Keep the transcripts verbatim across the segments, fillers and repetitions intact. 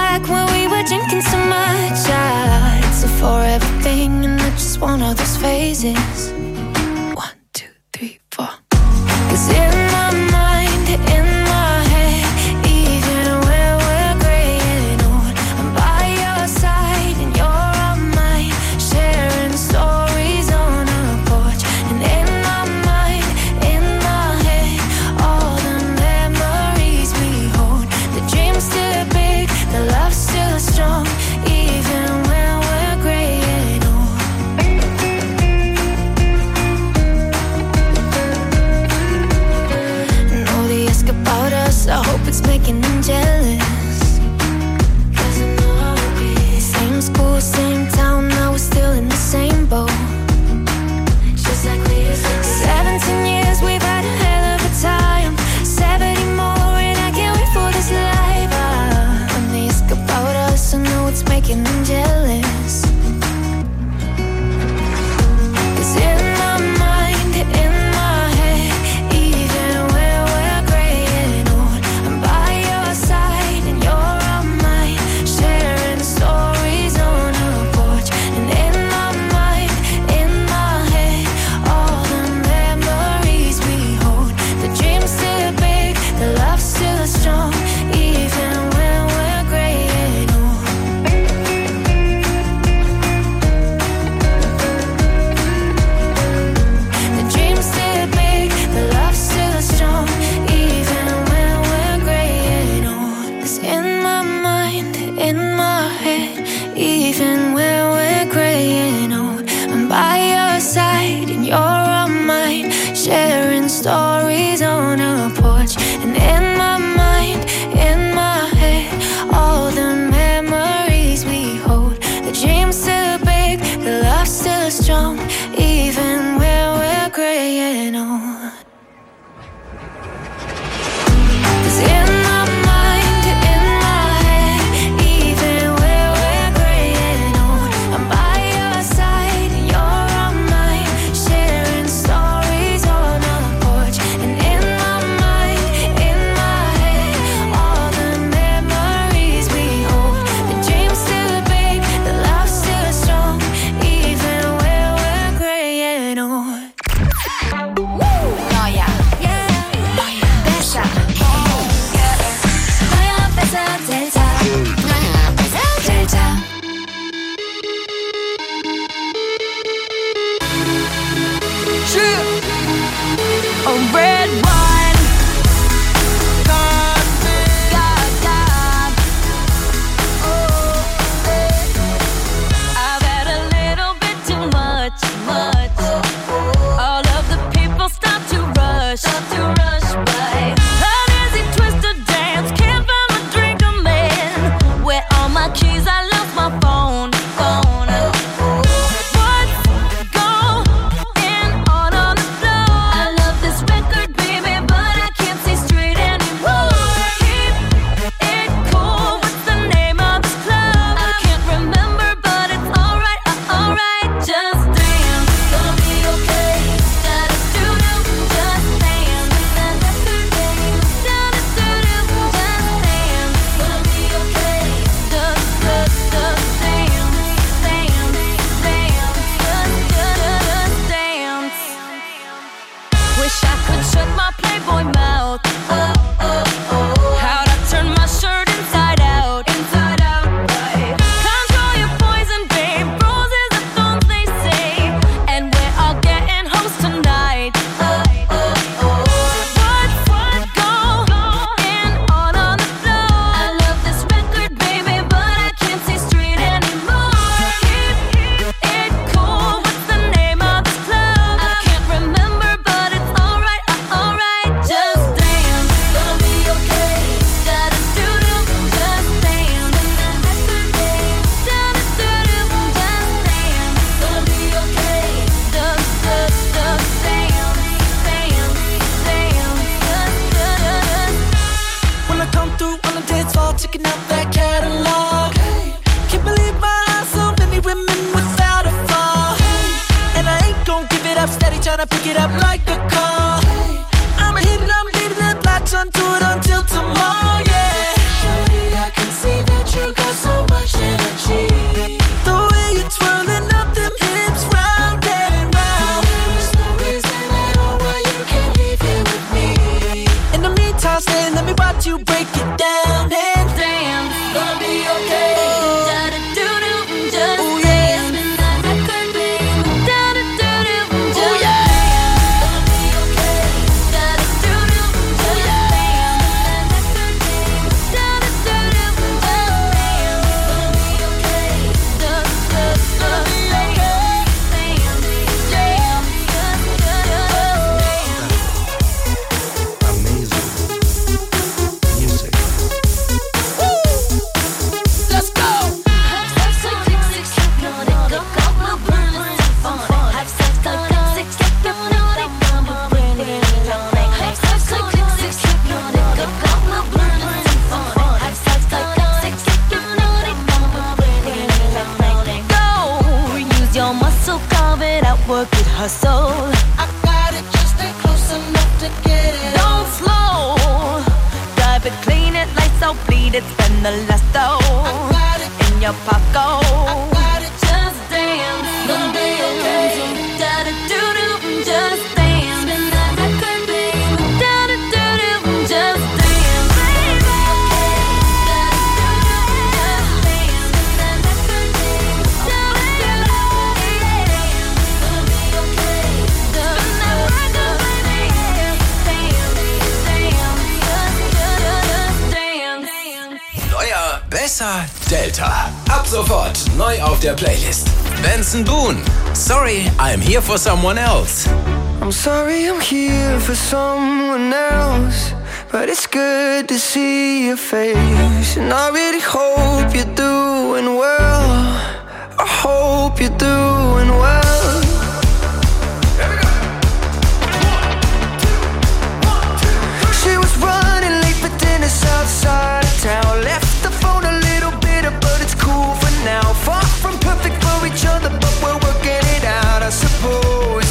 back when we were drinking so much. I it's a forever thing, and I just want all those phases. One, two, three, four. Cause in my mind, in my head, even when we're graying old, I'm by your side and you're on mine, sharing stories on a porch. And in my mind, in my head, all the memories we hold. The dream's still big, the love's still strong, even when we're graying old. And all they ask about us, I hope it's making them jealous. Cause I know how it is. Same school, same town, now we're still in the same boat. Just like we used to be. Seventeen years, we've had a hell of a time. Seventy more, and I can't wait for this life. Ah, when they ask about us, I know it's making them jealous. Cause in my mind, in my head, even when we're graying old, I'm by your side and you're on mine, sharing stories on a porch. And in my mind, in my head, all the memories we hold. The dream's still big, the love's still strong, even when we're graying old. The dream's still big, the love's still strong, even when we're graying old. 'Cause in my mind, in my head, even when we're graying old, I'm by your side and you're on mine, sharing stories on a porch. And in my mind, in my head, all the memories we hold. The dream's still big, the love's still strong, even when we're graying old. 'Cause in my mind, in my head, even when we're graying old, I'm by your side and you're on mine, sharing stories on a porch. And in my mind, in my head, all the memories we hold. The dream's still big, the love's still strong, even when we're graying old. Noia, Pesha, Noia, Pesha, Delta, Noia, Pesha, Delta. A red wine, God, God. Oh, I've had a little bit too much, much. All of the people stop to rush, stop to rush by. An easy twist to dance, can't find my drink, I'm in. Where all my keys? I lost my phone, phone. What's going on on the floor? I love this record, baby, but I can't see straight anymore. Keep it cool, what's the name of this club? I can't remember, but it's alright, uh, alright. Just dance, gonna be okay. Da-da-do-do, just dance. Da-da-do-do, da-da-do-do, just dance. Gonna be okay. Da-da-da, dance, dance, dance. Da-da-da, dance. Wish I could shut my Playboy mouth. Oh, oh, oh. How'd I turn my shirt inside out? Inside out, right. Control your poison, babe. Roses are thorns, they say. And we're all getting hoes tonight. Oh, oh, oh. What's going on on the floor? I love this record, baby, but I can't see straight anymore. Keep it cool. What's the name of this club? I can't remember, but it's alright, uh, alright. Just dance, gonna be okay. Da-da-do-do, just dance. Da-da-do-do, just dance. Gonna be okay. Da-da-da, dance, dance, dance. Da-da-da. When I come through on the dance floor, checking out that catalog. Can't believe my eyes, so many women without a flaw. And I ain't gon' give it up, steady tryna pick it up like a car. I'm a hit, I'm leaving that latch onto it until tomorrow, yeah. Shorty, I can see that you got gonna be okay. Da-da-doo-doo, just Ooh, dance. yeah. Spin that record, baby. Da-da-doo-doo, Ooh, just yeah. dance. Gonna be okay. Da-da-doo-doo, just dance. Spin that record, baby. Da-da-doo-doo, just dance. Gonna be okay. Just, just, just dance. Let's go. Go, use your muscle, carve it out, work it, hustle. I got it, just stay close enough to get it. Don't slow, drive it, clean it, lights out, bleed it, spend the last dough Got it, in your pocket. got it. Just dance, Gonna be okay. Da-da-doo-doo, just dance. Spin that record, baby. Da-da-doo-doo, just dance, baby. Da-da-doo-doo, just dance. Spin that record, baby. Da-da-doo-doo, Gonna be okay. spin that record, baby. Dance, dance, just, just, just dance. Neuer, besser, Delta. Ab sofort neu auf der Playlist. Benson Boone. Sorry, I'm here for someone else. I'm sorry I'm here for someone else, but it's good to see your face. And I really hope you're doing well. I hope you're doing well. She was running late for dinner outside of town. Left the phone a little bitter, but it's cool for now. Far from perfect for each other, but we're working it out, I suppose.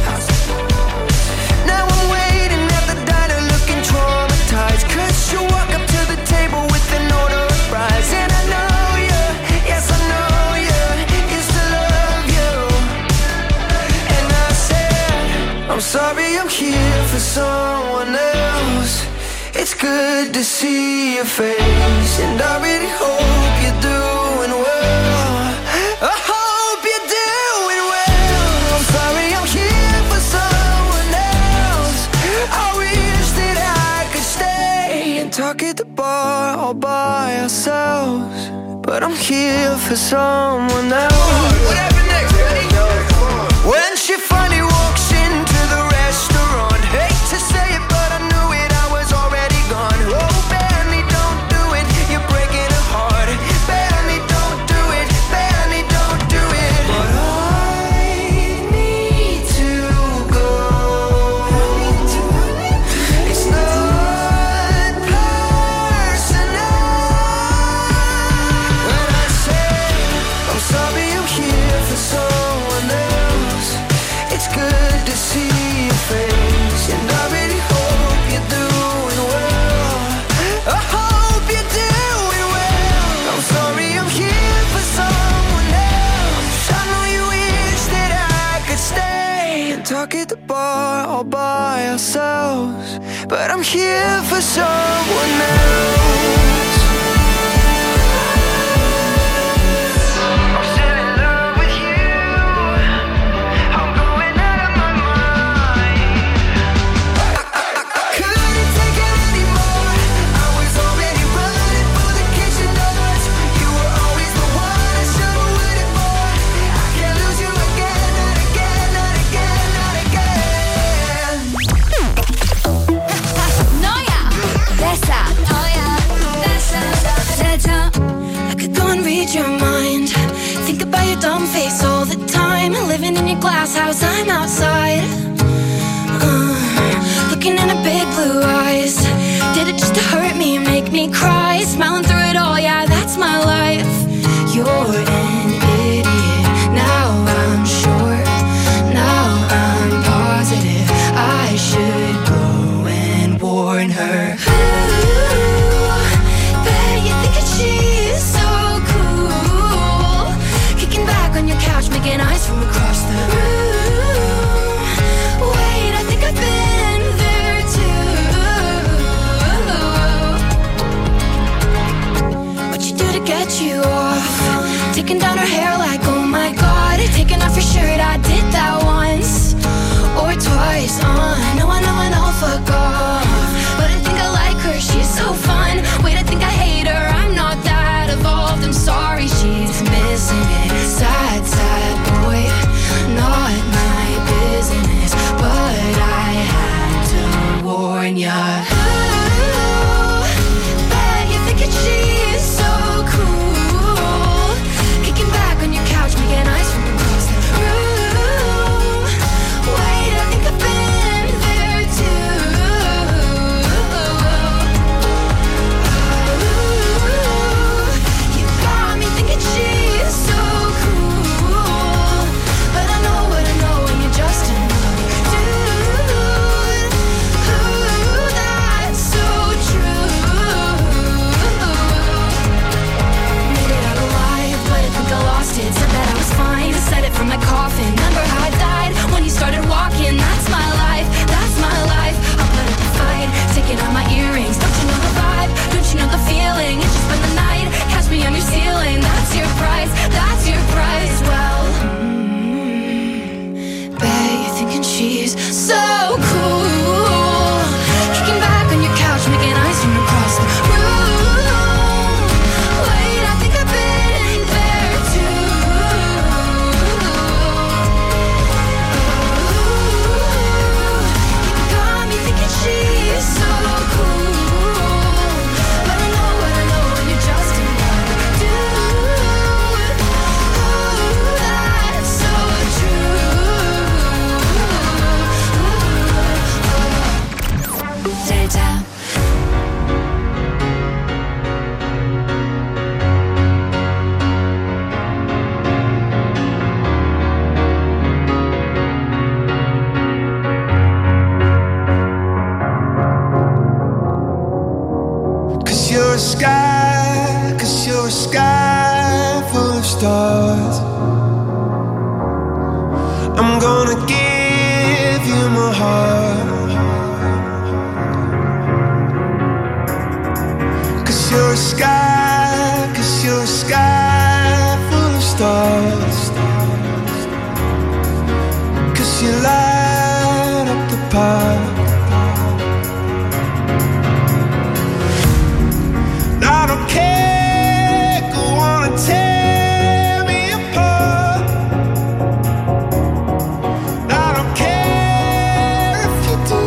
Now I'm waiting at the diner looking traumatized, 'cause you walk up to the table with an order of fries. And I know you, yes I know you, used to love you. And I said, I'm sorry I'm here for someone else. It's good to see your face, and I really hope you're doing well. I hope you're doing well. I'm sorry I'm here for someone else. I wish that I could stay and talk at the bar all by ourselves, but I'm here for someone else. What happened next, buddy? When she finally walks into the restaurant, hate to say it, but I knew it, I was already gone. Oh, Benny, don't do it, you're breaking her heart. Benny, don't do it, Benny, don't do it. But I need to go. It's not personal. When I say I'm sorry I'm here for someone else, it's good to see your face, and I really hope you're doing well. I hope you're doing well. I'm sorry I'm here for someone else. I know you wish that I could stay and talk at the bar all by ourselves, but I'm here for someone else. I'm still in love with you. I'm going out of my mind. Couldn't take it anymore. I was already running for the kitchen doors. You were always the one I should have waited for. I can't lose you again, not again, not again, not again. Neuer, besser, neuer, besser, Delta. I could go and read your mind. Think about your dumb face all the time. Living in your glass house, I'm outside. Uh, looking in her big blue eyes. Did it just to hurt me, make me cry? Smiling through it all, yeah, that's my life. You're an idiot. Now I'm sure. Now I'm positive. I should go and warn her. Ooh, bet you think that she's so cool. Kicking back on your couch, making eyes from across the room. Wait, I think I've been there too. What you do to get you off? Taking down her hair like, oh my god. Taking off your shirt, I did that once or twice. uh, No, I know, I know, fuck off. But I think I like her, she's so fun. Wait, I think I hate her, I'm not that evolved. I'm sorry, she's missing it. Sad, sad boy, not my business, but I had to warn ya. Ooh, bet you're thinking she's so cool, kicking back on your couch, making eyes from across the room. Wait, I think I've been there too. Ooh, you got me thinking she's so cool, but I know what I know when you're just another dude. Ooh, that's so true. Made it out alive, but I think I lost it. Said that I was fine, said it from my coffin. Remember how I died when you started walking? That's my life, that's my life. I'll put up a fight, taking out my earrings. Don't you know the vibe? Don't you know the feeling? It's just spend the night, catch me on your ceiling. That's your price, that's your price. Well, mm, bet you're thinking she's so cool, kicking back on your couch, making eyes from across the room. Wait, I think I've been there too. You got me thinking she's so cool, but I know what I know when you're just another dude. Ooh, that's so true. Delta. Cause you're a sky, cause you're a sky full of stars. I'm gonna give you my heart. Cause you're a sky, cause you're a sky full of stars. Cause you light up the park. I don't care, go on and tear me apart. I don't care if you do.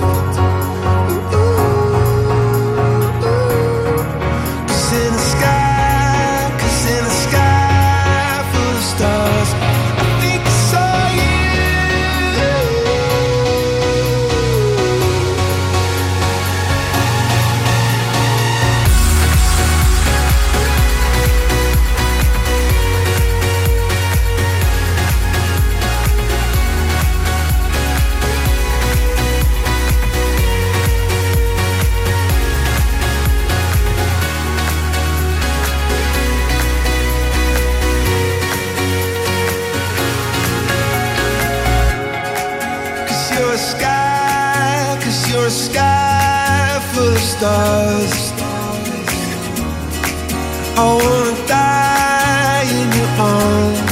Cause in the sky, cause in the sky full of stars, I think I saw you. Cause you're a sky, cause you're a sky full of stars. I wanna die in your arms.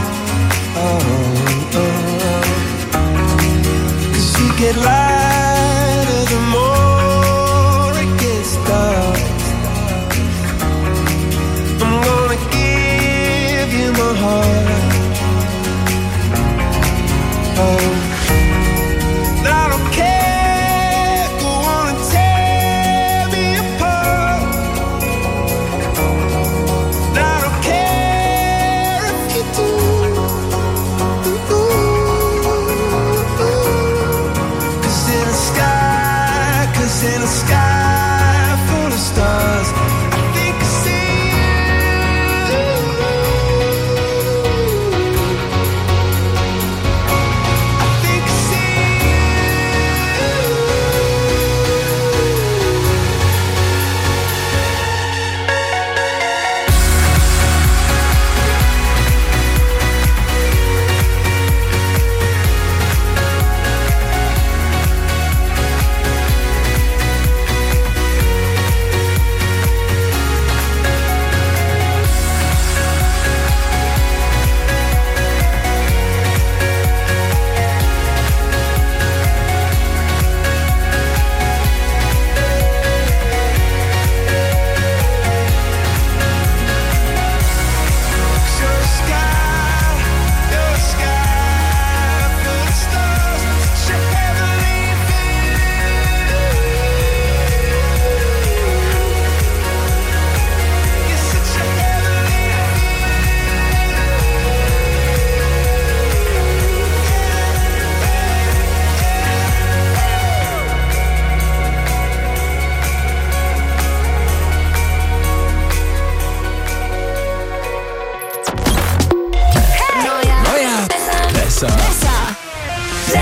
Oh, oh. Cause you get lighter the more it gets dark. I'm gonna give you my heart. Oh, I don't care, go on and tear me apart.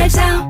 Delta.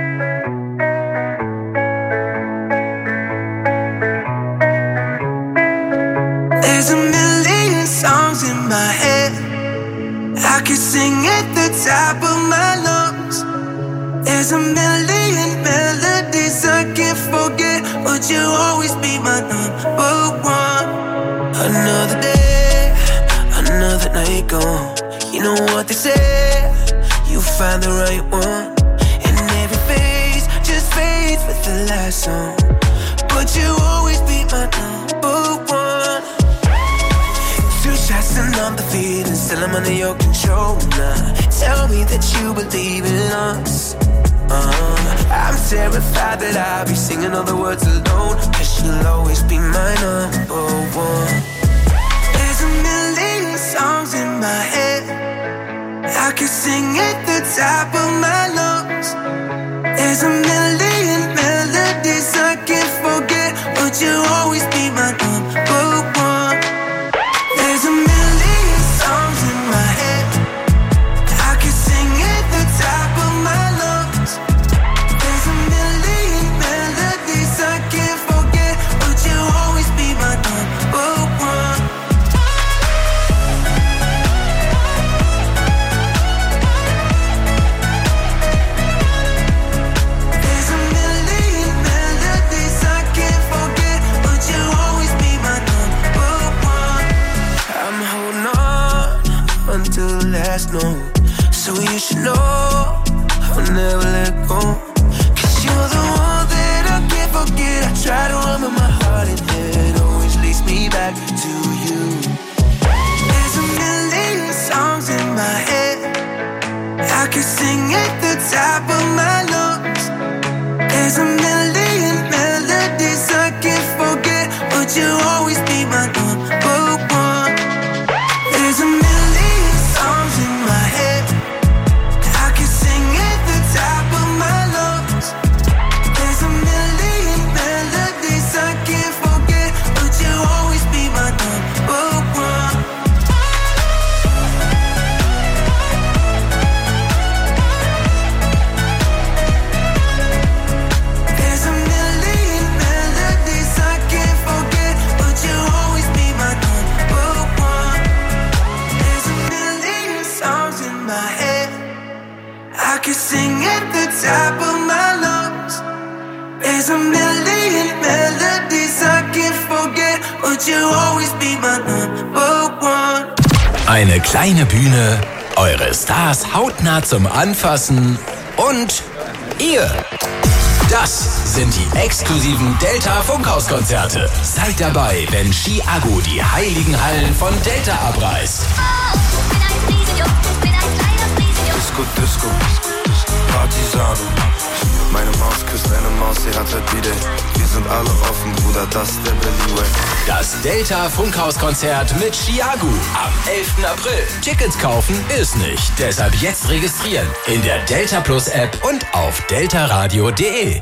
There's a million songs in my head. I could sing at the top of my lungs. There's a million melodies I can't forget, but you'll always be my number one. Another day, another night gone. You know what they say, you find the right one. And every phase just fades with the last song, but you'll always be my number one. Two shots and I'm defeated, still I'm under your control now. Tell me that you believe in us. uh, I'm terrified that I'll be singing all the words alone, cause you'll always be my number one. There's a million songs in my head. I could sing at the top of my lungs. There's a million melodies I can't forget, but you'll always be my number one. There's a million songs in my head. I could sing at the top of my lungs. There's a million melodies I can't forget, but you'll always be my number one. There's a million melodies I can't forget, but you'll always be my number one. I'm holding on until the last note, so you should know I'll never let go. Cause you're the one that I can't forget. I try to run, but my heart and head always leads me back to you. There's a million songs in my head. I could sing at the top of my lungs. There's a million melodies I can't forget, but you'll always be my number one. There's a million songs in my head. I could sing at the top of my lungs. There's a million melodies I can't forget, but you'll always be my number one. There's a million melodies I can't forget, but you'll always be my number one. There's a million songs in my head. I could sing at the top of my lungs. There's a million melodies I can't forget, but you'll always be my number one. Eine kleine Bühne, eure Stars hautnah zum Anfassen und ihr. Das sind die exklusiven Delta-Funkhauskonzerte. Seid dabei, wenn Chiago die heiligen Hallen von Delta abreißt. Disco, Disco, Partisano. Meine Maus küsst eine Maus, sie hat halt wieder. Wir sind alle offen, Bruder, das ist der Berlin Way. Das Delta-Funkhauskonzert mit Chiago am elften April. Tickets kaufen ist nicht, deshalb jetzt registrieren in der Delta Plus App und auf deltaradio punkt de.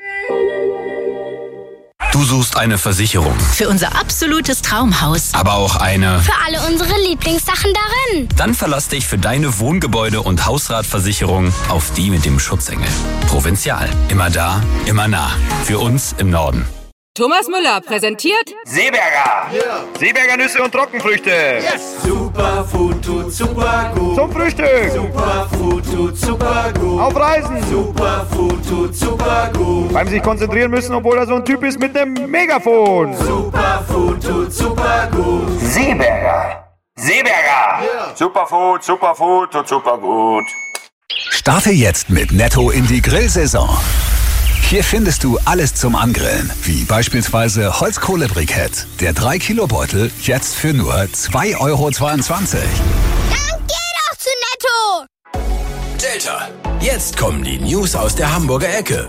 Du suchst eine Versicherung, Für unser absolutes Traumhaus. aber auch eine. Für alle unsere Lieblingssachen darin. Dann verlass dich für deine Wohngebäude- und Hausratversicherung auf die mit dem Schutzengel. Provinzial. Immer da, immer nah. Für uns im Norden. Thomas Müller präsentiert Seeberger! Seeberger Nüsse und Trockenfrüchte! Superfood tut super gut. Zum Frühstück! Superfood tut super gut. Auf Reisen! Superfood tut super gut. Beim sich konzentrieren müssen, obwohl er so ein Typ ist mit einem Megafon! Superfood tut super gut. Seeberger! Seeberger! Superfood, Superfood tut super gut. Starte jetzt mit Netto in die Grillsaison. Hier findest du alles zum Angrillen, wie beispielsweise Holzkohlebrikett. Der drei Kilo Beutel jetzt für nur zwei Euro zweiundzwanzig. Dann geh doch zu Netto! Delta. Jetzt kommen die News aus der Hamburger Ecke.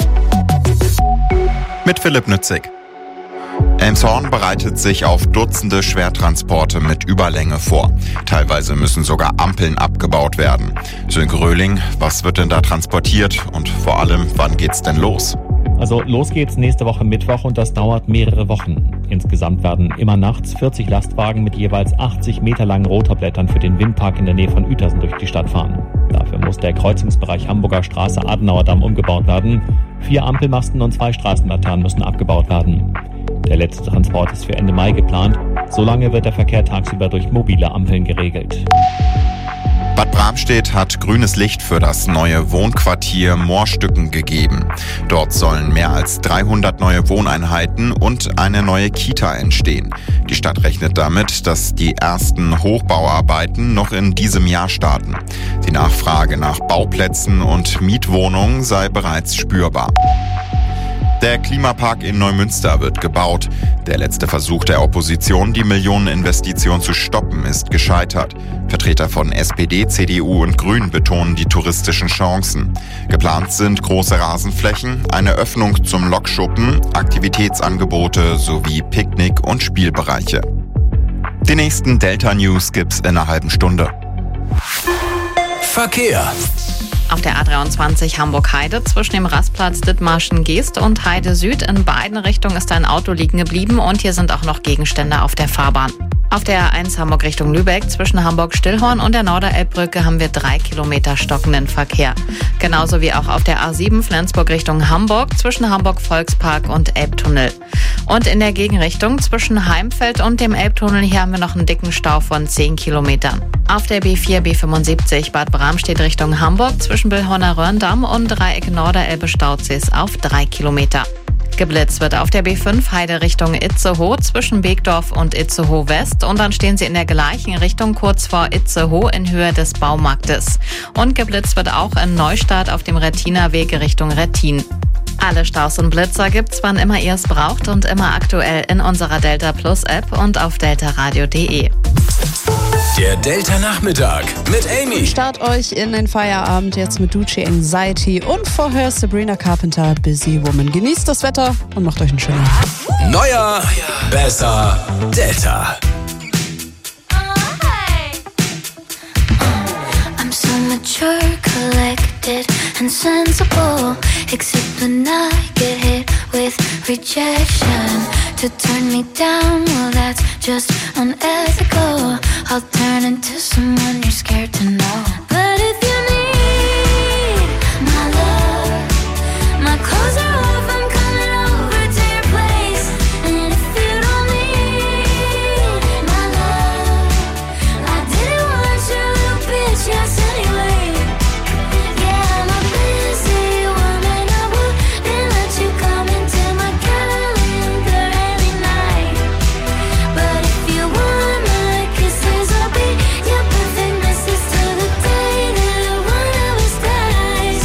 Mit Philipp Nützig. Elmshorn bereitet sich auf Dutzende Schwertransporte mit Überlänge vor. Teilweise müssen sogar Ampeln abgebaut werden. Sönke Röhling, was wird denn da transportiert und vor allem, wann geht's denn los? Also los geht's nächste Woche Mittwoch und das dauert mehrere Wochen. Insgesamt werden immer nachts vierzig Lastwagen mit jeweils achtzig Meter langen Rotorblättern für den Windpark in der Nähe von Uetersen durch die Stadt fahren. Dafür muss der Kreuzungsbereich Hamburger Straße Adenauer Damm umgebaut werden. Vier Ampelmasten und zwei Straßenlaternen müssen abgebaut werden. Der letzte Transport ist für Ende Mai geplant. Solange wird der Verkehr tagsüber durch mobile Ampeln geregelt. Bad Bramstedt hat grünes Licht für das neue Wohnquartier Moorstücken gegeben. Dort sollen mehr als dreihundert neue Wohneinheiten und eine neue Kita entstehen. Die Stadt rechnet damit, dass die ersten Hochbauarbeiten noch in diesem Jahr starten. Die Nachfrage nach Bauplätzen und Mietwohnungen sei bereits spürbar. Der Klimapark in Neumünster wird gebaut. Der letzte Versuch der Opposition, die Millioneninvestition zu stoppen, ist gescheitert. Vertreter von S P D, C D U und Grünen betonen die touristischen Chancen. Geplant sind große Rasenflächen, eine Öffnung zum Lokschuppen, Aktivitätsangebote sowie Picknick- und Spielbereiche. Die nächsten Delta News gibt's in einer halben Stunde. Verkehr. Auf der A dreiundzwanzig Hamburg-Heide zwischen dem Rastplatz Dithmarschen-Geest und Heide Süd in beiden Richtungen ist ein Auto liegen geblieben und hier sind auch noch Gegenstände auf der Fahrbahn. Auf der A eins Hamburg Richtung Lübeck zwischen Hamburg-Stillhorn und der Norderelbbrücke haben wir drei Kilometer stockenden Verkehr. Genauso wie auch auf der A sieben Flensburg Richtung Hamburg zwischen Hamburg-Volkspark und Elbtunnel. Und in der Gegenrichtung zwischen Heimfeld und dem Elbtunnel hier haben wir noch einen dicken Stau von zehn Kilometern. Auf der B vier B fünfundsiebzig Bad Bramstedt Richtung Hamburg zwischen Billhorner Röhrndamm und Dreieck Norderelbe Stausees auf drei Kilometer. Geblitzt wird auf der B fünf Heide Richtung Itzehoe zwischen Beekdorf und Itzehoe West und dann stehen sie in der gleichen Richtung kurz vor Itzehoe in Höhe des Baumarktes. Und geblitzt wird auch in Neustadt auf dem Rettiner Weg Richtung Rettin. Alle Staus und Blitzer gibt's, wann immer ihr es braucht und immer aktuell in unserer Delta Plus App und auf deltaradio punkt de. Der Delta Nachmittag mit Amy. Start euch in den Feierabend jetzt mit Ducci Anxiety und vorher Sabrina Carpenter, Busy Woman. Genießt das Wetter und macht euch einen schönen Abend. Neuer, besser, Delta. I'm so mature, collected and sensible. Except when I get hit with rejection. To turn me down, well that's just unethical. I'll turn into someone you're scared to know. But if you need my love, my clothes are off, I'm coming over to your place. And if you don't need my love, I didn't want your little bitch, yes anyway. Yeah, I'm a busy woman, I wouldn't let you come into my calendar every night. But if you want my kisses, I'll be your perfect missus till the day that one of us dies.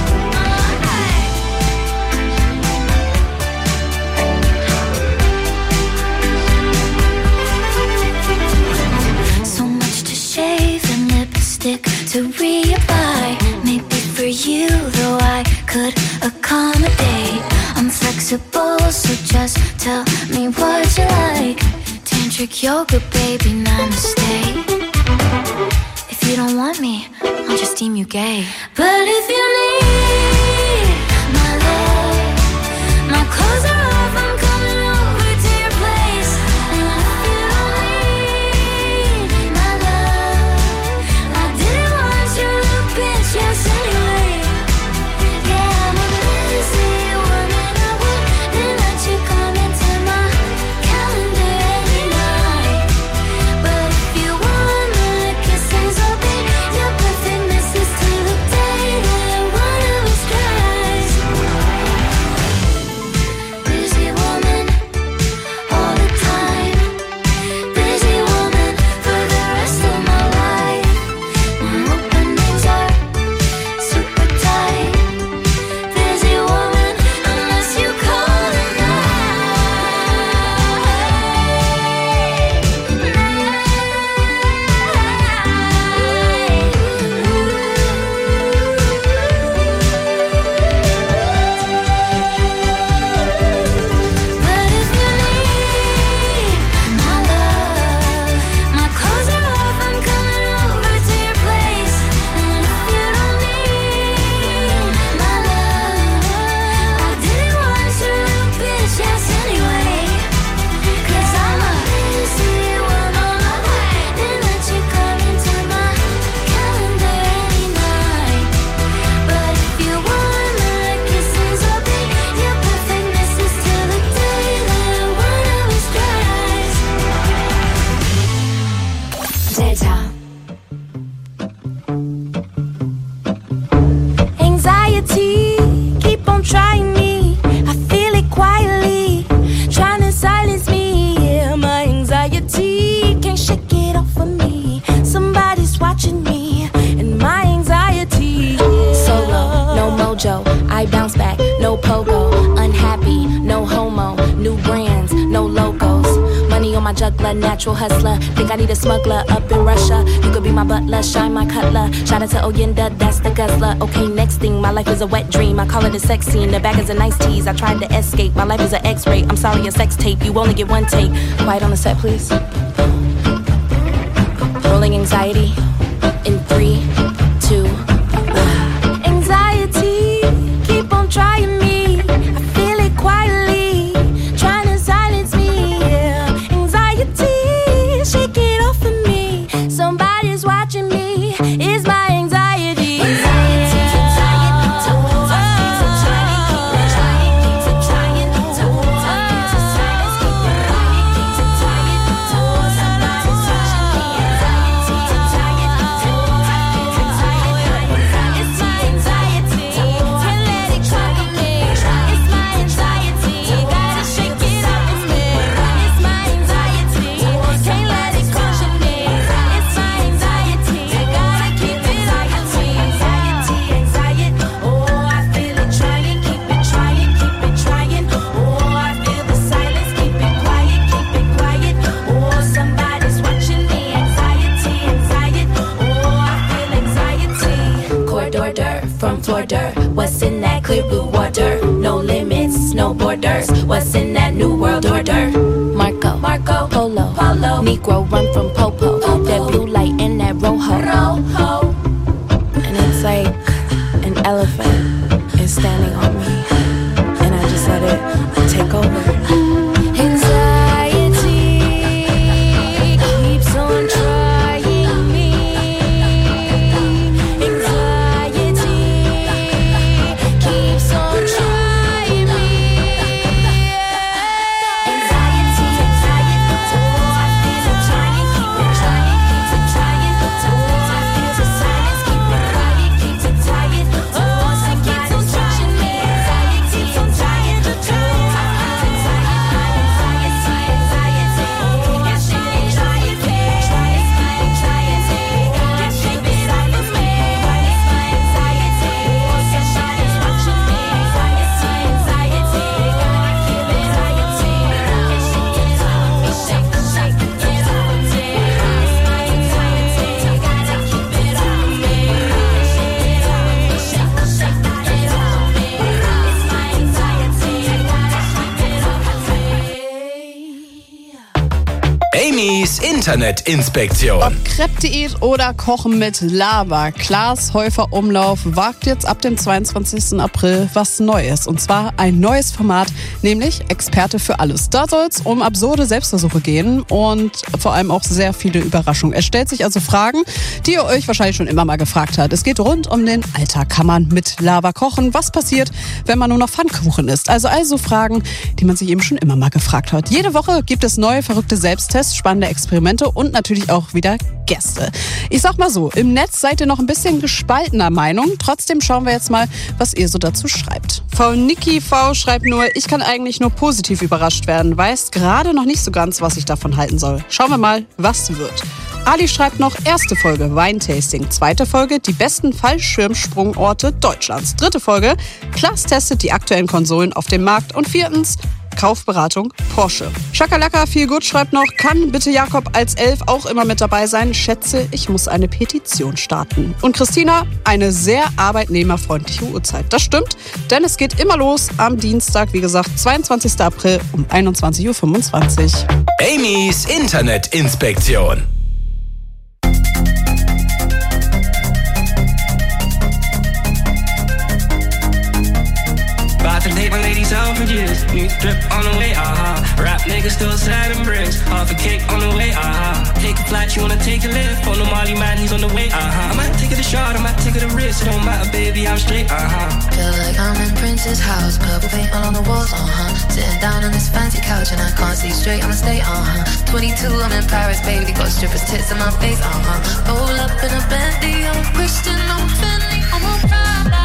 So much to shave and lipstick to reapply. Maybe for you, though I could accommodate. I'm flexible, so just tell me what you like. Tantric yoga, baby, namaste. If you don't want me, I'll just deem you gay. But if you need my love, my clothes are off, I'm coming over to your place. And if you don't need my love, I didn't want your little bitch, yes anyway. Yeah, I'm a busy woman, I wouldn't let you come into my calendar every night. But if you want my kisses, I'll be your perfect missus till the day that one of us dies. Delta. Anxiety, keep on trying me. I feel it quietly, trying to silence me. Yeah, my anxiety can't shake it off of me. Somebody's watching me, and my anxiety. Solo, no mojo, I bounce back, no pogo. Unhappy, no homo, new brands, no logos. Money on my juggler, natural hustler. Think I need a smuggler up in Russia. You could be my butler, shine my cutler. Shout out to Oyenda, that's the guzzler. Okay, next thing, my life is a wet dream. I call it a sex scene, the bag is a nice tease. I tried to escape, my life is an X-ray. I'm sorry, a sex tape, you only get one take. Quiet on the set, please. Rolling anxiety in three, two, one. Anxiety, keep on trying me. I feel it quietly, trying to silence me. Yeah. Anxiety, shake it off of me. Somebody's watching me. It's my anxiety. Anxiety, what's in that clear blue water? No limits, no borders. What's in that new world order? Marco, Marco, Polo, Polo. Negro run from Popo. Popo. That blue light and that rojo. Rojo. And it's like an elephant is standing on me, and I just let it take over. Internetinspektion. Ob Crepe-Diät oder Kochen mit Lava, Klaas Häufer Umlauf wagt jetzt ab dem zweiundzwanzigsten April was Neues. Und zwar ein neues Format, nämlich Experte für alles. Da soll es um absurde Selbstversuche gehen und vor allem auch sehr viele Überraschungen. Er stellt sich also Fragen, die ihr euch wahrscheinlich schon immer mal gefragt habt. Es geht rund um den Alltag. Kann man mit Lava kochen? Was passiert, wenn man nur noch Pfannkuchen isst? Also also Fragen, die man sich eben schon immer mal gefragt hat. Jede Woche gibt es neue verrückte Selbsttests, spannende Experimente und natürlich auch wieder Gäste. Ich sag mal so, im Netz seid ihr noch ein bisschen gespaltener Meinung. Trotzdem schauen wir jetzt mal, was ihr so dazu schreibt. V Niki V schreibt nur, ich kann eigentlich nur positiv überrascht werden. Weiß gerade noch nicht so ganz, was ich davon halten soll. Schauen wir mal, was wird. Ali schreibt noch, erste Folge Weintasting, zweite Folge die besten Fallschirmsprungorte Deutschlands, dritte Folge Klaas testet die aktuellen Konsolen auf dem Markt und viertens Kaufberatung Porsche. Schakalaka viel gut schreibt noch, kann bitte Jakob als Elf auch immer mit dabei sein? Schätze, ich muss eine Petition starten. Und Christina, eine sehr arbeitnehmerfreundliche Uhrzeit. Das stimmt, denn es geht immer los am Dienstag, wie gesagt, zweiundzwanzigsten April um einundzwanzig Uhr fünfundzwanzig. Amy's Internetinspektion. About to take my ladies out for years. New drip on the way, aha. Rap niggas still sad and bricks. Half a cake on the way, aha. Take a flight, you wanna take a lift. On the Molly man, he's on the way, uh-huh. I might take it a shot, I might take it a risk. It don't matter, baby, I'm straight, uh-huh. Feel like I'm in Prince's house, purple paint all on the walls, uh-huh. Sitting down on this fancy couch and I can't see straight, I'ma stay, uh-huh. twenty-two, I'm in Paris, baby, got strippers' tits in my face, uh-huh. Roll up in a Bentley, I'm a Christian, I'm Fendi, I'm a Prada.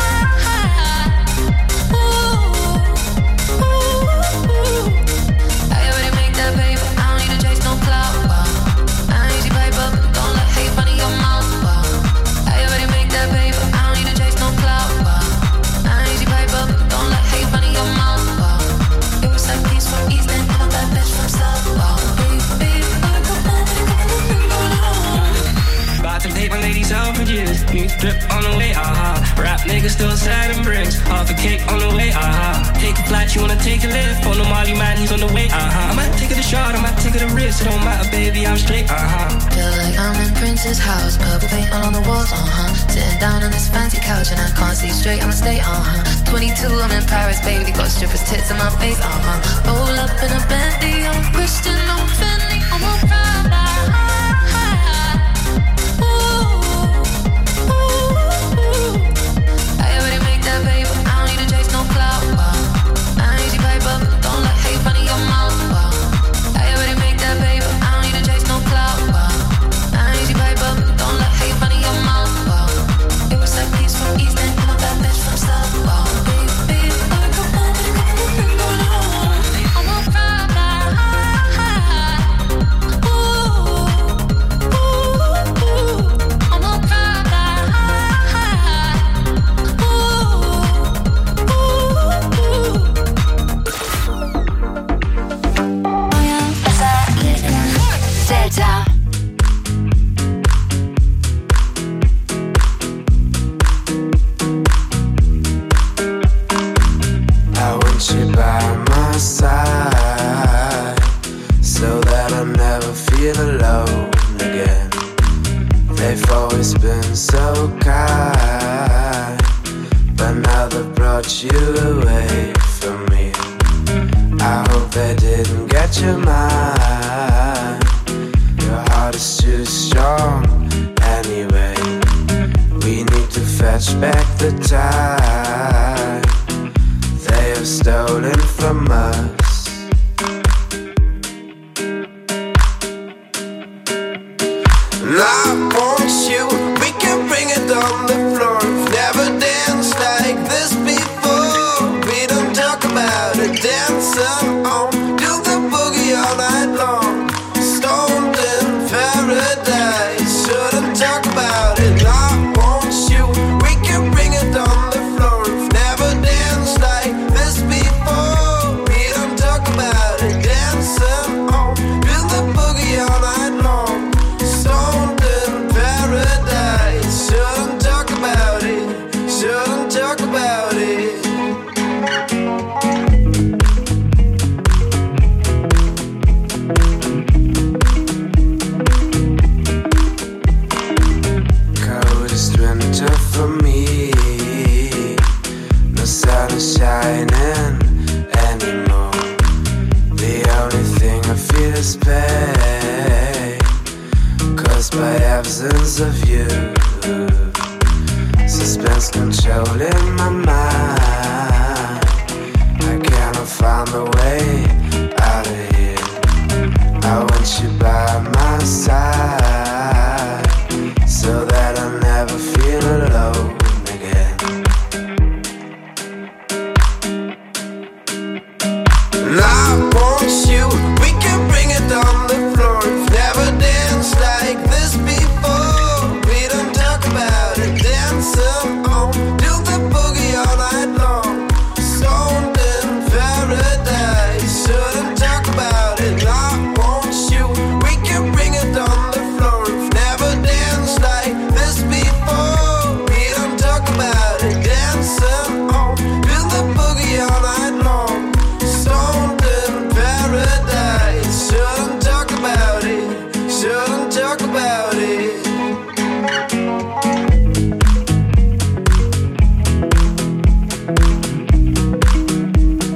Ooh, ooh, ooh. I already make that paper, I don't need to chase no clout, wow. I ain't easy paper, don't let hate run in your mouth, wow. I already make that paper, I don't need to chase no clout, wow. I ain't easy paper, don't let hate run in your mouth, wow. It was like peace from East End, I'm that bitch from South, wow. About to take my ladies out for years. New drip on the way, uh-huh. Rap niggas still sad and bricks. Half a cake on the way, uh-huh. Take a flight, you wanna take a lift. On the Molly man, he's on the way, uh-huh. I might take it a shot, I might take it a risk. It don't matter, baby, I'm straight, uh-huh. Feel like I'm in Prince's house, purple paint all on the walls, uh-huh. Sitting down on this fancy couch and I can't see straight, I'ma stay, uh-huh. twenty-two, I'm in Paris, baby, got strippers' tits in my face, uh-huh. Roll up in a Bentley, I'm a Christian, I'm Fendi, I'm a Prada.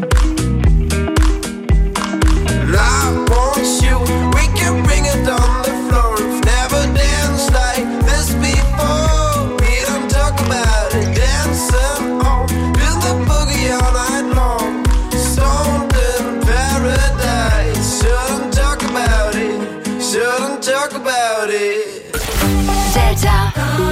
I want you, we can bring it on the about it. Delta.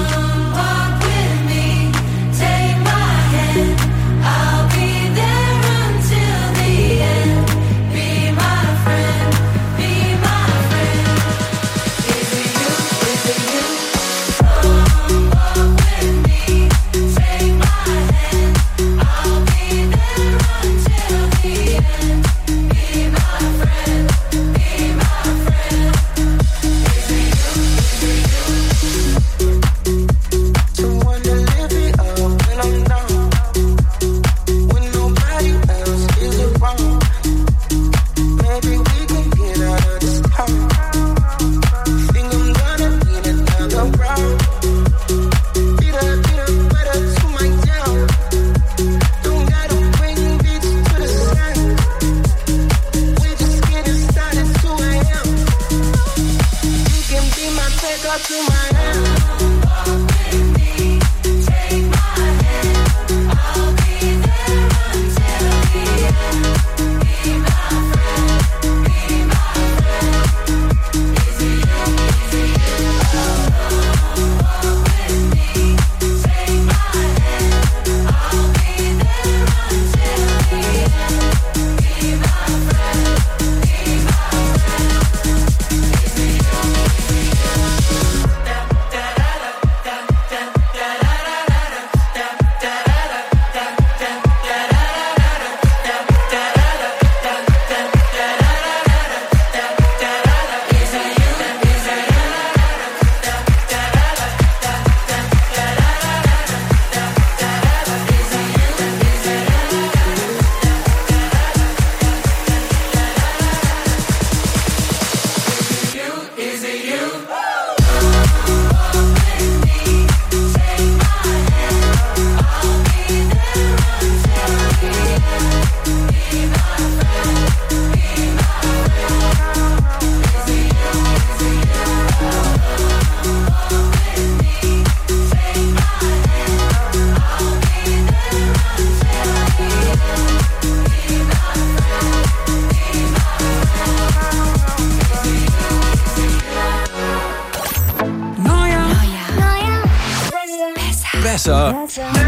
Besser.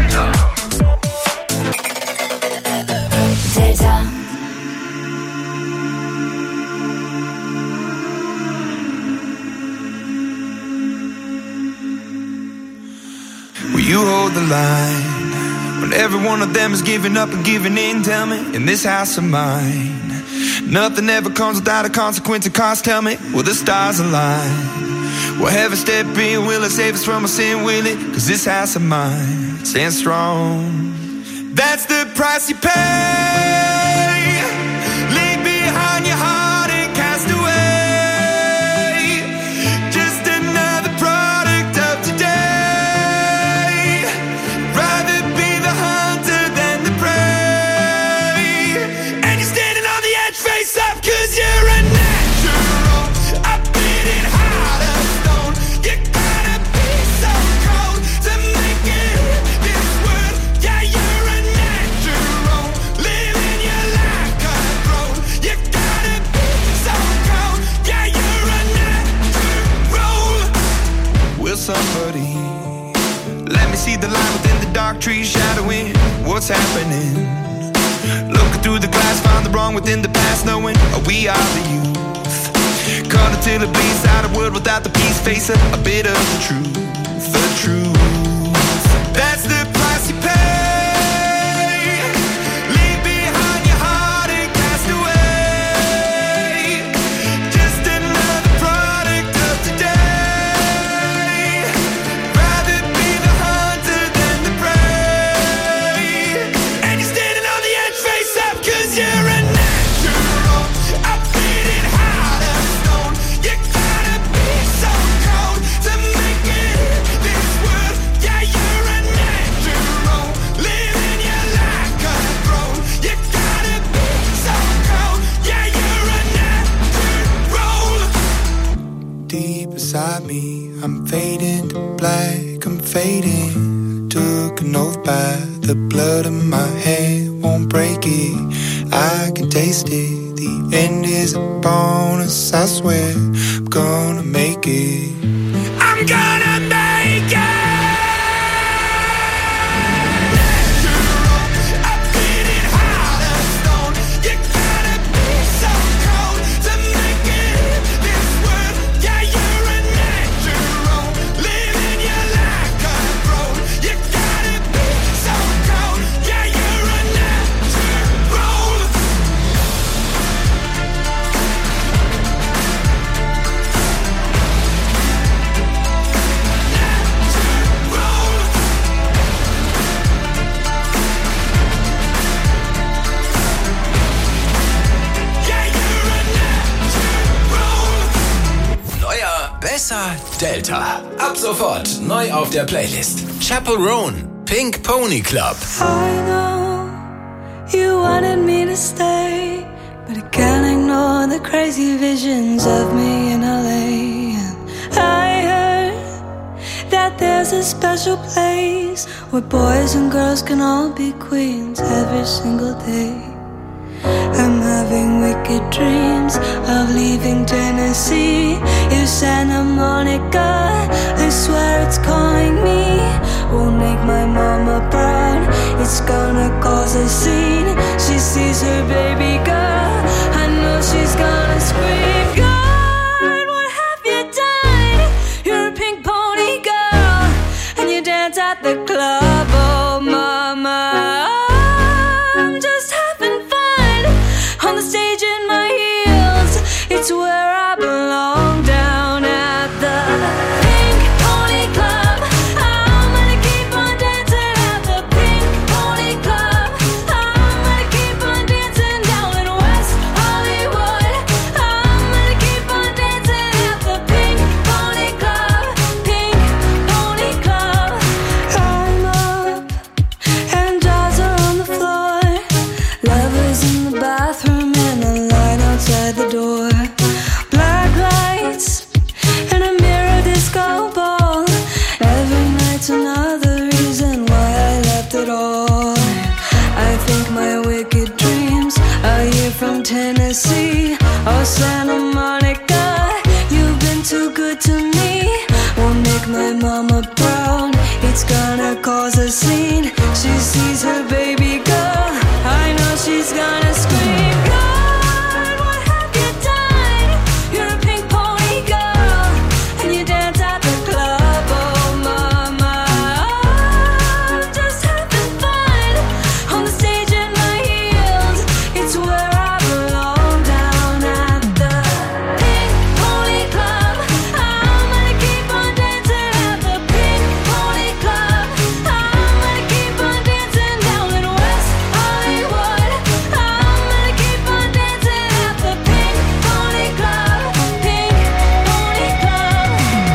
Delta. Will you hold the line when every one of them is giving up and giving in? Tell me, in this house of mine, nothing ever comes without a consequence and cost. Tell me, will the stars align? Will heaven step in? Will it save us from our sin? Will it? Cause this house of mine stands strong. That's the price you pay. Leave behind your heart and cast away. Just another product of today. Rather be the hunter than the prey. And you're standing on the edge face up cause you're a natural. I beat it hard as stone. You gotta be so cold to make it in this world. Yeah, you're a natural. Living your life cutthroat. You gotta be so cold. Yeah, you're a natural. Will somebody let me see the light within the dark trees shadowing what's happening? Looking through the glass, find the wrong within the past, knowing we are the youth. Caught until it bleeds out a world without the peace, face a, a bit of the truth, the truth. That's the price you pay. Leave behind your heart and cast away. Just another product of today. Rather be the hunter than the prey. And you're standing on the edge face up cause you're a natural. I beat it hard as stone. You gotta be so cold to make it in this world. Yeah, you're a natural. Living your life cutthroat. You gotta be so cold. Yeah, you're a natural. Deep inside me, I'm fading to black. I'm fading. Took an oath by the blood in my head. Won't break it. I can taste it. The end is a bonus, I swear I'm gonna make it. I'm gonna make it. Besser Delta. Ab sofort neu auf der Playlist. Chapel Roan, Pink Pony Club. I know you wanted me to stay, but I can't ignore the crazy visions of me in L A. And I heard that there's a special place where boys and girls can all be queens every single day. I'm having wicked dreams of leaving Tennessee. If Santa Monica, I swear it's calling me. Won't make my mama proud, it's gonna cause a scene. She sees her baby girl, I know she's gonna scream. God, what have you done? You're a pink pony girl, and you dance at the club. Oh mama, I'm just having fun on the stage in my heels. It's where I belong, down at the Pink Pony Club. I'm gonna keep on dancing at the Pink Pony Club. I'm gonna keep on dancing down in West Hollywood. I'm gonna keep on dancing at the Pink Pony Club. Pink Pony Club. I'm up and dolls are on the floor. Lovers in the bathroom and a line outside the door. Black lights and a mirror disco ball. Every night's another reason why I left it all. I think my wicked dreams are here from Tennessee or Santa Monica. You've been too good to me. Won't make my mama proud, it's gonna cause a scene. She sees her baby girl, I know she's gonna scream. God, what have you done? You're a pink pony girl, and you dance at the club. Oh mama, I'm just having fun on the stage in my heels. It's where I belong, down at the Pink Pony Club. I'm gonna keep on dancing at the Pink Pony Club. I'm gonna keep on dancing down in West Hollywood. I'm gonna keep on dancing at the Pink Pony Club. Pink Pony Club.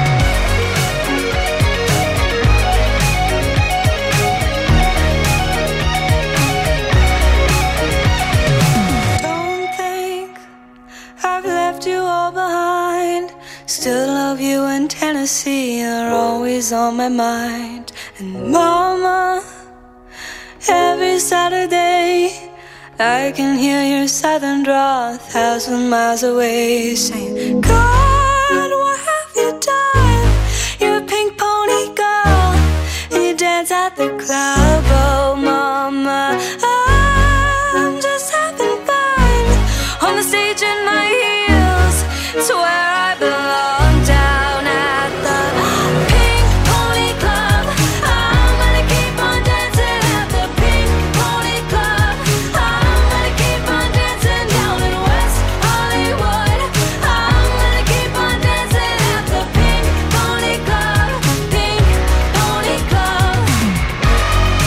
Don't think I've left you all behind. Still love you in Tennessee, you're always on my mind. And mama, every Saturday I can hear your southern drawl a thousand miles away, saying, God, what have you done? You're a pink pony girl, and you dance at the club. Oh mama, I'm just having fun on the stage in my heels. It's where I belong, down at the Pink Pony Club. I'm gonna keep on dancing at the Pink Pony Club. I'm gonna keep on dancing down in West Hollywood. I'm gonna keep on dancing at the Pink Pony Club. Pink Pony Club.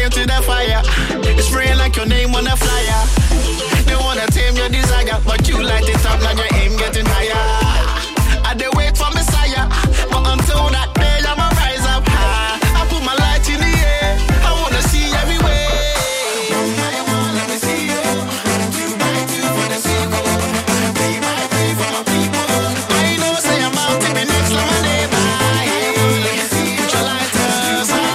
you to the fire. It's spraying like your name on a flyer. They wanna tame your desire, but you light it up, now your aim getting higher. I dey wait for Messiah, but until that day I'ma rise up high. I put my light in the air, I wanna see everywhere. I wanna let me see you. Two by two for the sequel, three by three for my people. I know say I'm out to be next like my neighbor. Put your lighters on.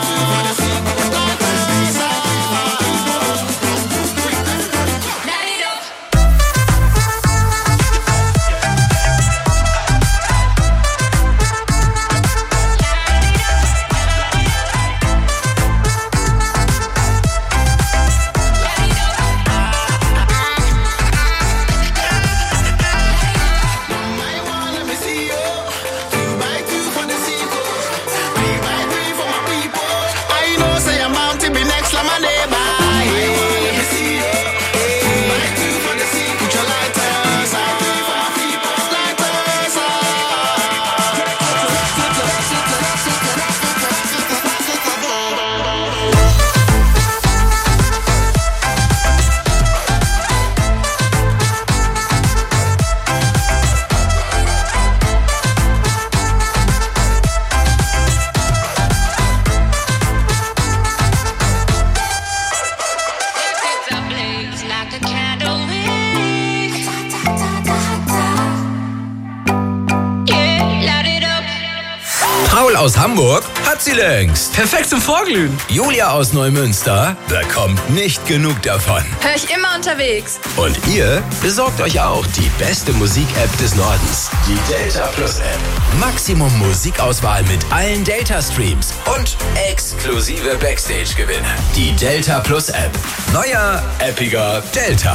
Paul aus Hamburg hat sie längst. Perfekt zum Vorglühen. Julia aus Neumünster bekommt nicht genug davon. Hör ich immer unterwegs. Und ihr besorgt euch auch die beste Musik-App des Nordens. Die Delta Plus App. Maximum Musikauswahl mit allen Delta-Streams und exklusive Backstage-Gewinne. Die Delta Plus App. Neuer, appiger Delta.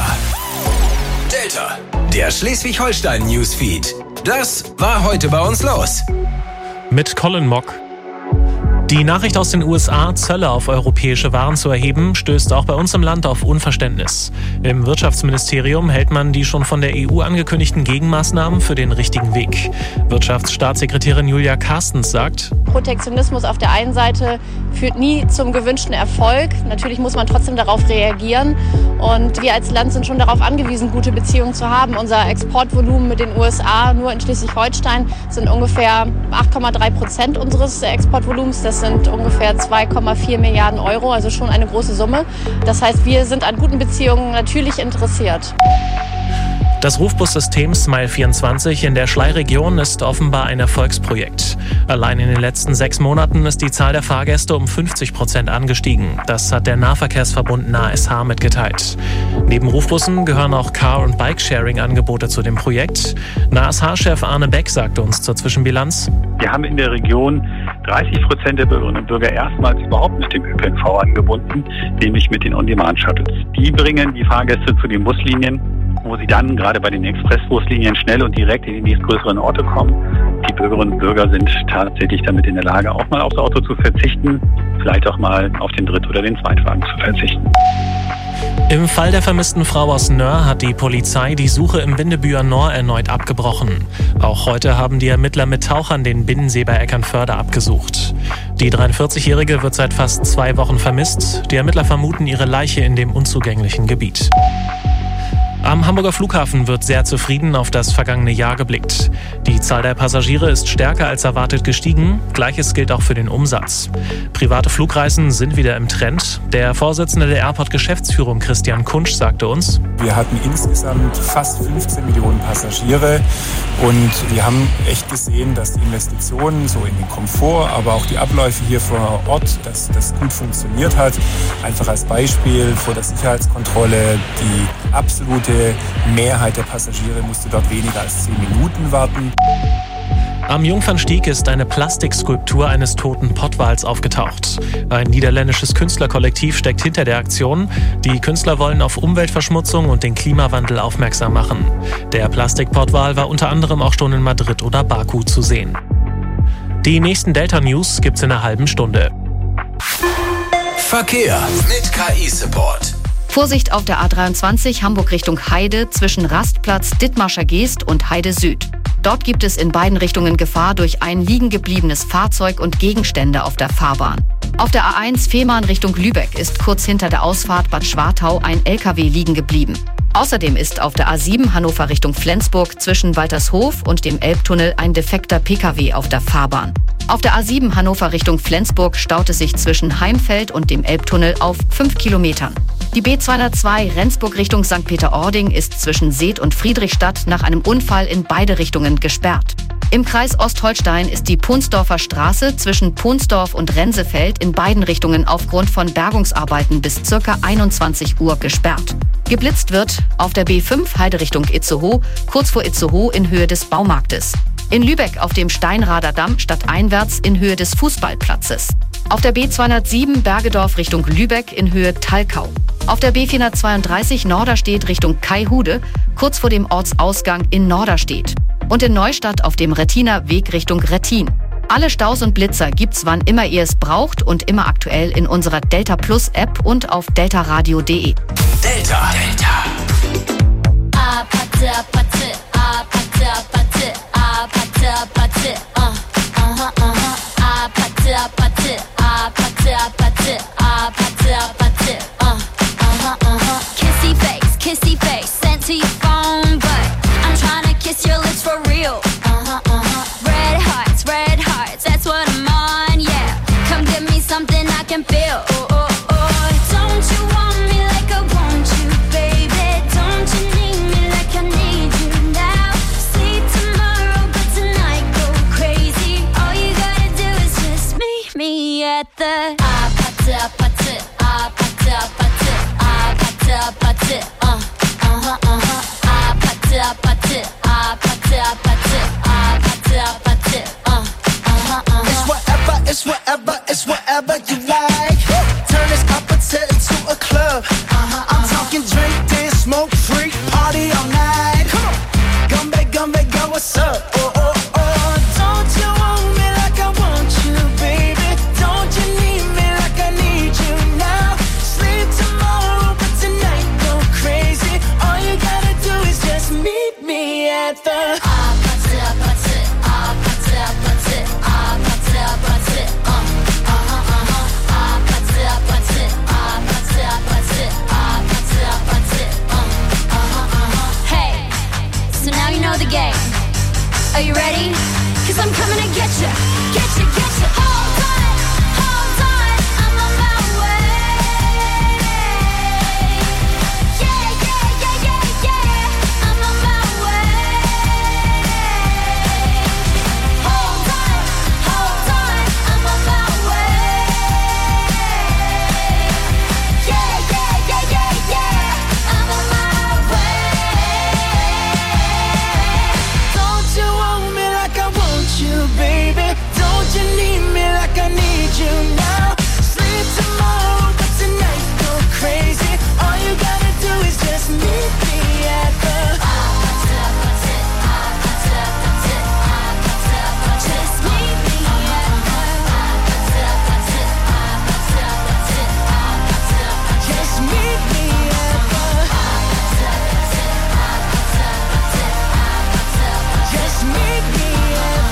Delta. Der Schleswig-Holstein-Newsfeed. Das war heute bei uns los. Mit Colin Mock. Die Nachricht aus den U S A, Zölle auf europäische Waren zu erheben, stößt auch bei uns im Land auf Unverständnis. Im Wirtschaftsministerium hält man die schon von der E U angekündigten Gegenmaßnahmen für den richtigen Weg. Wirtschaftsstaatssekretärin Julia Carstens sagt: Protektionismus auf der einen Seite führt nie zum gewünschten Erfolg. Natürlich muss man trotzdem darauf reagieren. Und wir als Land sind schon darauf angewiesen, gute Beziehungen zu haben. Unser Exportvolumen mit den U S A nur in Schleswig-Holstein sind ungefähr acht Komma drei Prozent unseres Exportvolumens. Das sind ungefähr zwei Komma vier Milliarden Euro, also schon eine große Summe. Das heißt, wir sind an guten Beziehungen natürlich interessiert. Das Rufbussystem Smile vierundzwanzig in der Schlei-Region ist offenbar ein Erfolgsprojekt. Allein in den letzten sechs Monaten ist die Zahl der Fahrgäste um fünfzig Prozent angestiegen. Das hat der Nahverkehrsverbund N A S H mitgeteilt. Neben Rufbussen gehören auch Car- und Bike-Sharing-Angebote zu dem Projekt. N A S H-Chef Arne Beck sagte uns zur Zwischenbilanz: Wir haben in der Region dreißig Prozent der Bürgerinnen und Bürger erstmals überhaupt mit dem Ö P N V angebunden, nämlich mit den On-Demand-Shuttles. Die bringen die Fahrgäste zu den Buslinien, wo sie dann gerade bei den Expressbuslinien schnell und direkt in die nächstgrößeren Orte kommen. Die Bürgerinnen und Bürger sind tatsächlich damit in der Lage, auch mal aufs Auto zu verzichten, vielleicht auch mal auf den Dritt- oder den Zweitwagen zu verzichten. Im Fall der vermissten Frau aus Nöhr hat die Polizei die Suche im Windebüer Nor erneut abgebrochen. Auch heute haben die Ermittler mit Tauchern den Binnensee bei Eckernförde abgesucht. Die dreiundvierzigjährige wird seit fast zwei Wochen vermisst. Die Ermittler vermuten ihre Leiche in dem unzugänglichen Gebiet. Am Hamburger Flughafen wird sehr zufrieden auf das vergangene Jahr geblickt. Die Zahl der Passagiere ist stärker als erwartet gestiegen. Gleiches gilt auch für den Umsatz. Private Flugreisen sind wieder im Trend. Der Vorsitzende der Airport-Geschäftsführung Christian Kunsch sagte uns: Wir hatten insgesamt fast fünfzehn Millionen Passagiere und wir haben echt gesehen, dass die Investitionen so in den Komfort, aber auch die Abläufe hier vor Ort, dass das gut funktioniert hat. Einfach als Beispiel vor der Sicherheitskontrolle, die absolute Mehrheit der Passagiere musste dort weniger als zehn Minuten warten. Am Jungfernstieg ist eine Plastikskulptur eines toten Pottwals aufgetaucht. Ein niederländisches Künstlerkollektiv steckt hinter der Aktion. Die Künstler wollen auf Umweltverschmutzung und den Klimawandel aufmerksam machen. Der Plastikpottwal war unter anderem auch schon in Madrid oder Baku zu sehen. Die nächsten Delta-News gibt's in einer halben Stunde. Verkehr mit K I-Support. Vorsicht auf der A dreiundzwanzig Hamburg Richtung Heide zwischen Rastplatz Dithmarscher Geest und Heide Süd. Dort gibt es in beiden Richtungen Gefahr durch ein liegen gebliebenes Fahrzeug und Gegenstände auf der Fahrbahn. Auf der A eins Fehmarn Richtung Lübeck ist kurz hinter der Ausfahrt Bad Schwartau ein L K W liegen geblieben. Außerdem ist auf der A sieben Hannover Richtung Flensburg zwischen Waltershof und dem Elbtunnel ein defekter P K W auf der Fahrbahn. Auf der A sieben Hannover Richtung Flensburg staut es sich zwischen Heimfeld und dem Elbtunnel auf fünf Kilometern. Die B zweihundertzwei Rendsburg Richtung Sankt Peter-Ording ist zwischen Seet und Friedrichstadt nach einem Unfall in beide Richtungen gesperrt. Im Kreis Ostholstein ist die Ponsdorfer Straße zwischen Ponsdorf und Rensefeld in beiden Richtungen aufgrund von Bergungsarbeiten bis ca. einundzwanzig Uhr gesperrt. Geblitzt wird auf der B fünf Heide Richtung Itzehoe, kurz vor Itzehoe in Höhe des Baumarktes. In Lübeck auf dem Steinrader Damm stadteinwärts in Höhe des Fußballplatzes. Auf der B zweihundertsieben Bergedorf Richtung Lübeck in Höhe Talkau. Auf der B vierhundertzweiunddreißig Norderstedt Richtung Kaihude, kurz vor dem Ortsausgang in Norderstedt. Und in Neustadt auf dem Rettiner Weg Richtung Rettin. Alle Staus und Blitzer gibt's, wann immer ihr es braucht und immer aktuell in unserer Delta Plus App und auf deltaradio punkt de. Delta. Delta. Kissy face, kissy face, sent to your phone, but I'm trying to kiss your lips for real. Uh-huh, uh-huh. Red hearts, red hearts, that's what I'm on, yeah. Come give me something I can feel. Oh, oh, oh. Don't you want me like I want you, baby? Don't you need me like I need you now? Sleep tomorrow, but tonight go crazy. All you gotta do is just meet me at the ah, pata, pata, ah, pata, pata, ah, pata, pata, uh, uh-huh, uh-huh. Ah, pata, pata, ah, pata, pata, ah, pata, pata, uh, uh-huh, uh-huh. It's whatever, it's whatever, it's whatever you like. Turn this appetite into a club. Uh-huh, I'm talking drink, dance, smoke, freak, party all night. Come on, gumbe, gumbe, go, what's up? Oh, oh, oh. Don't you want me like I want you, baby? Don't you need me like I need you now? Sleep tomorrow, but tonight go crazy. All you gotta do is just meet me at the ah, pata, pata, ah, pata, pata, ah, pata, pata, uh, uh-huh, uh-huh. Ah, pata, pata, ah, pata, pata, ah, pata, pata, uh, uh-huh, uh-huh. Hey, so now you know the game. Are you ready? Cause I'm coming to get ya, get ya, get ya. Hold on, hold on, I'm on my way. Yeah, yeah, yeah, yeah, yeah, I'm on my way. Hold on, hold on, I'm on my way. Yeah, yeah, yeah, yeah, yeah, I'm on my way. Don't you want me like I want you, baby? Don't you need me like I need you now? Sleep tomorrow, but tonight go crazy. All you gotta do is just meet me at the Just meet me at Just meet me at the Just meet me at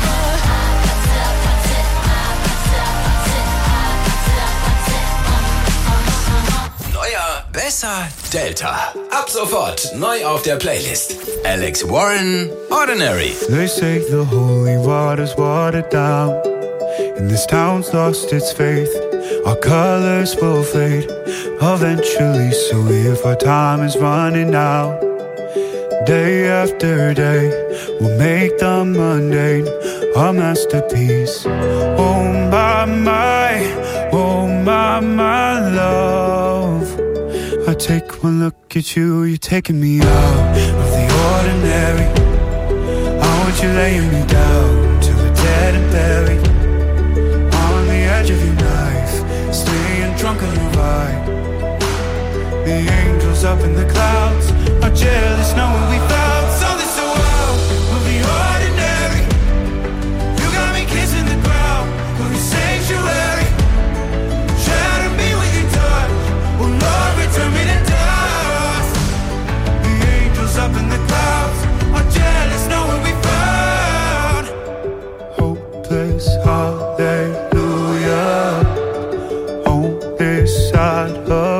Neuer, besser, Delta. Ab sofort neu auf der Playlist. Alex Warren, Ordinary. They say the holy water's watered down, and this town's lost its faith. Our colors will fade eventually, so if our time is running out, day after day, we'll make the mundane a masterpiece. Oh my, my, oh my, my love. I take one look at you, you're taking me out of the ordinary. I want you laying me down till we're dead and buried, on the edge of your knife, staying drunk on your vibe. The angels up in the clouds are jealous knowing we found something so wild. We'll be ordinary. You got me kissing the ground, we'll be sanctuary. Shadow me with your touch, oh Lord, return me to dust. The angels up in the clouds are jealous knowing we found hopeless hallelujah.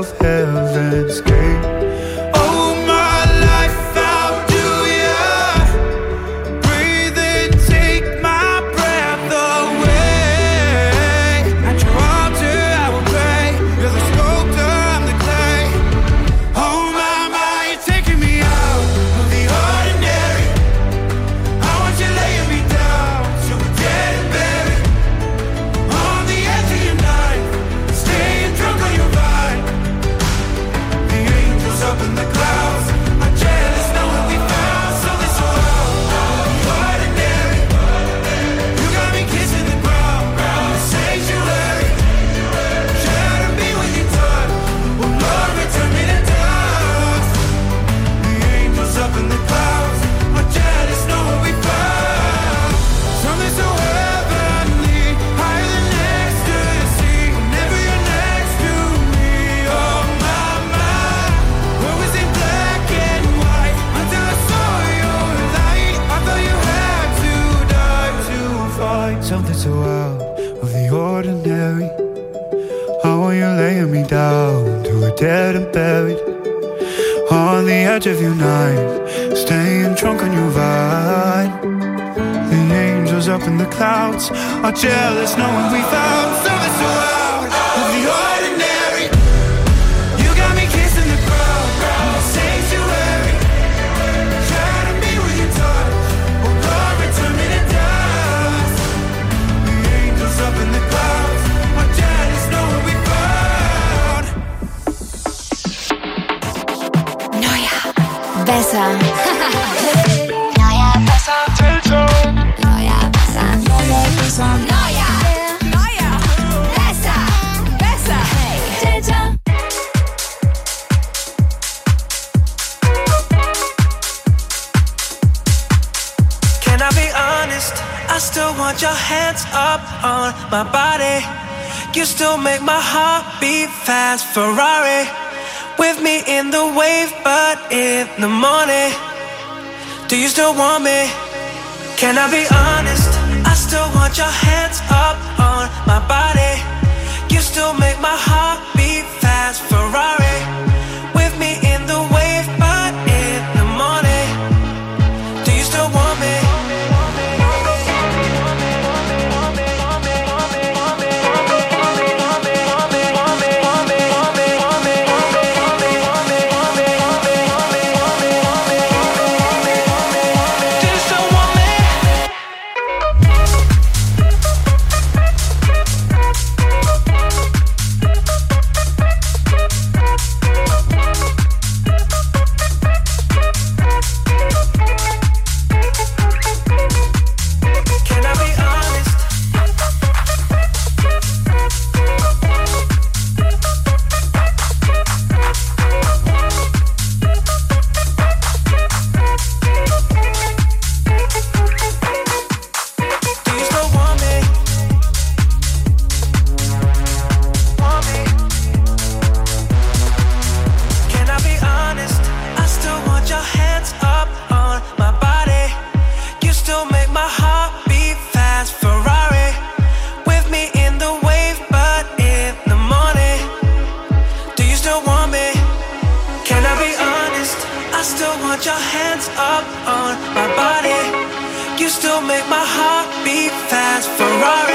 of heaven's gate. Oh, my life, how do you breathe and take my breath away? At your altar I will pray. You're the sculptor, I'm the clay. Oh my, my, you're taking me out of the ordinary. I want you laying me down so we're dead and buried. On the edge of your night, staying drunk on your vine. The angels up in the clouds are jealous knowing we found something so out of the ordinary. You got me kissing the ground, the sanctuary. Shadow me when you touch, oh Lord, return me to dust. The angels up in the clouds are jealous knowing we found something so heavenly, higher than ecstasy. Whenever you're next to me, oh my, my, what was in black and white until I saw your light. I thought you had to die to find something so out of the ordinary. How are you laying me down to a dead and buried? On the edge of your night, staying drunk on your vine. The angels up in the clouds are jealous knowing we found something so out of the ordinary. You got me kissing the ground, the sanctuary. Shadow me when you touch, oh Lord, return me to dust. The angels up in the clouds are jealous knowing we found. Besser. Neuer, besser. Filter. Neuer, besser. Neuer, besser. Neuer. Neuer. Besser. Besser. Hey. Filter. Can I be honest? I still want your hands up on my body. You still make my heart beat fast. Ferrari with me in the wave, but in the morning. Do you still want me? Can I be honest? I still want your hands up on my body. You still make my heart beat fast. Ferrari with me in the wave, but in the morning. Do you still want me? Your hands up on my body. You still make my heart beat fast. Ferrari